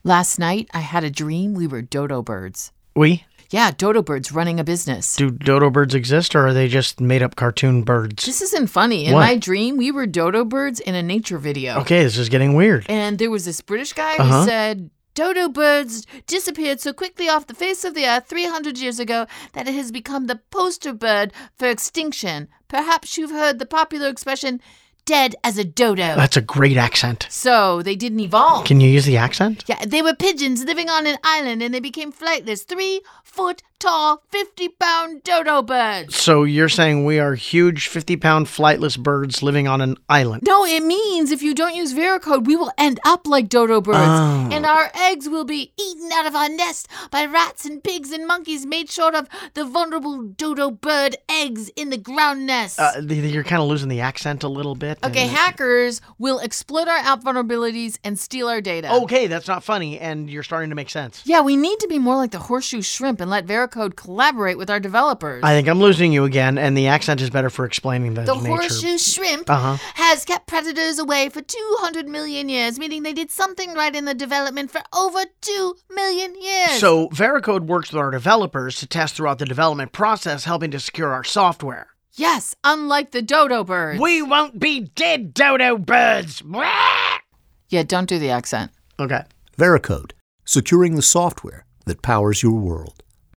Last night, I had a dream we were dodo birds. We? Yeah, dodo birds running a business. Do dodo birds exist, or are they just made-up cartoon birds? This isn't funny. In my dream, we were dodo birds in a nature video. Okay, this is getting weird. And there was this British guy who said, dodo birds disappeared so quickly off the face of the earth 300 years ago that it has become the poster bird for extinction. Perhaps you've heard the popular expression, dead as a dodo. That's a great accent. So they didn't evolve. Can you use the accent? Yeah, they were pigeons living on an island and they became flightless, 3-foot-tall, 50-pound dodo birds. So you're saying we are huge 50-pound flightless birds living on an island? No, it means if you don't use Veracode, we will end up like dodo birds. Oh. And our eggs will be eaten out of our nest by rats and pigs and monkeys made short of the vulnerable dodo bird eggs in the ground nest. You're kind of losing the accent a little bit. Okay, hackers will exploit our app vulnerabilities and steal our data. Okay, that's not funny, and you're starting to make sense. Yeah, we need to be more like the horseshoe shrimp and let Veracode collaborate with our developers. I think I'm losing you again, and the accent is better for explaining the nature. The horseshoe shrimp has kept predators away for 200 million years, meaning they did something right in the development for over 2 million years. So Veracode works with our developers to test throughout the development process, helping to secure our software. Yes, unlike the dodo birds. We won't be dead, dodo birds! Yeah, don't do the accent. Okay. Veracode, securing the software that powers your world.